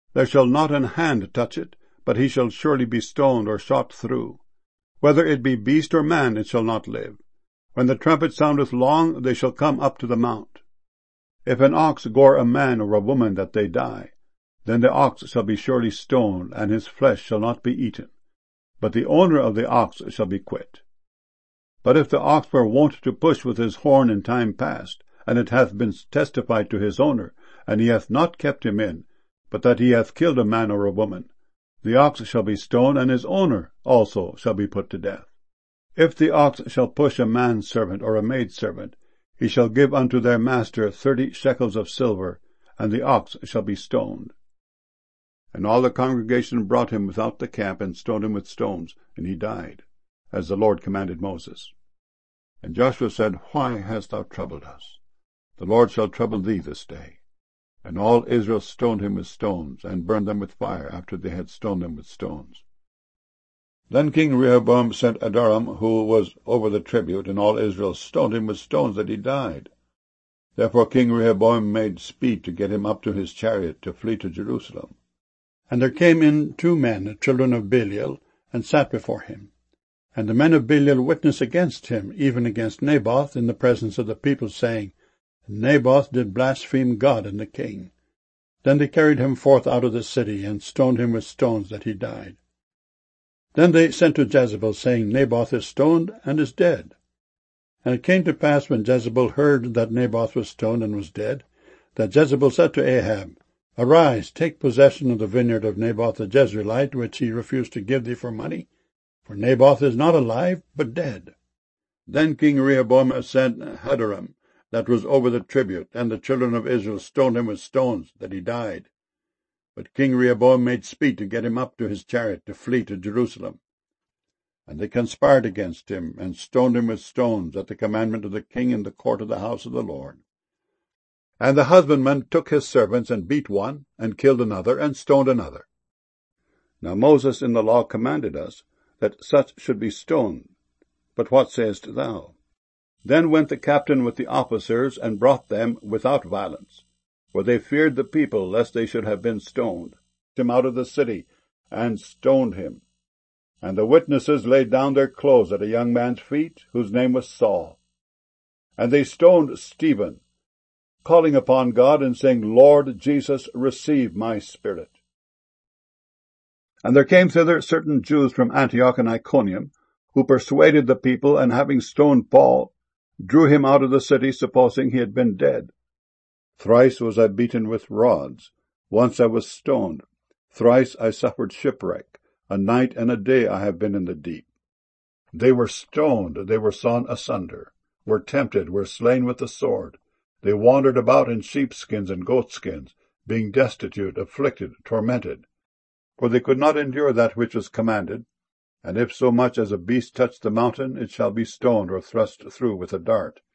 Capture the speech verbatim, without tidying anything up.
There shall not an hand touch it, but he shall surely be stoned or shot through. Whether it be beast or man, it shall not live. When the trumpet soundeth long, they shall come up to the mount. If an ox gore a man or a woman that they die, then the ox shall be surely stoned, and his flesh shall not be eaten, but the owner of the ox shall be quit. But if the ox were wont to push with his horn in time past, and it hath been testified to his owner, and he hath not kept him in, but that he hath killed a man or a woman, the ox shall be stoned, and his owner also shall be put to death. If the ox shall push a manservant or a maidservant, he shall give unto their master thirty shekels of silver, and the ox shall be stoned. And all the congregation brought him without the camp, and stoned him with stones, and he died, as the Lord commanded Moses. And Joshua said, Why hast thou troubled us? The Lord shall trouble thee this day. And all Israel stoned him with stones, and burned them with fire, after they had stoned them with stones. Then King Rehoboam sent Adoram, who was over the tribute, and all Israel stoned him with stones, that he died. Therefore King Rehoboam made speed to get him up to his chariot, to flee to Jerusalem. And there came in two men, the children of Belial, and sat before him. And the men of Belial witnessed against him, even against Naboth, in the presence of the people, saying, Naboth did blaspheme God and the king. Then they carried him forth out of the city, and stoned him with stones, that he died. Then they sent to Jezebel, saying, Naboth is stoned, and is dead. And it came to pass, when Jezebel heard that Naboth was stoned and was dead, that Jezebel said to Ahab, Arise, take possession of the vineyard of Naboth the Jezreelite, which he refused to give thee for money, for Naboth is not alive, but dead. Then King Rehoboam sent Hadoram, that was over the tribute, and the children of Israel stoned him with stones, that he died. But King Rehoboam made speed to get him up to his chariot, to flee to Jerusalem. And they conspired against him, and stoned him with stones, at the commandment of the king, in the court of the house of the Lord. And the husbandman took his servants, and beat one, and killed another, and stoned another. Now Moses in the law commanded us, that such should be stoned. But what sayest thou? Then went the captain with the officers, and brought them without violence, for they feared the people, lest they should have been stoned, him out of the city, and stoned him. And the witnesses laid down their clothes at a young man's feet, whose name was Saul. And they stoned Stephen, calling upon God, and saying, Lord Jesus, receive my spirit. And there came thither certain Jews from Antioch and Iconium, who persuaded the people, and having stoned Paul, drew him out of the city, supposing he had been dead. Thrice was I beaten with rods, once I was stoned, thrice I suffered shipwreck, a night and a day I have been in the deep. They were stoned, they were sawn asunder, were tempted, were slain with the sword. They wandered about in sheepskins and goatskins, being destitute, afflicted, tormented. For they could not endure that which was commanded, and if so much as a beast touch the mountain, it shall be stoned or thrust through with a dart.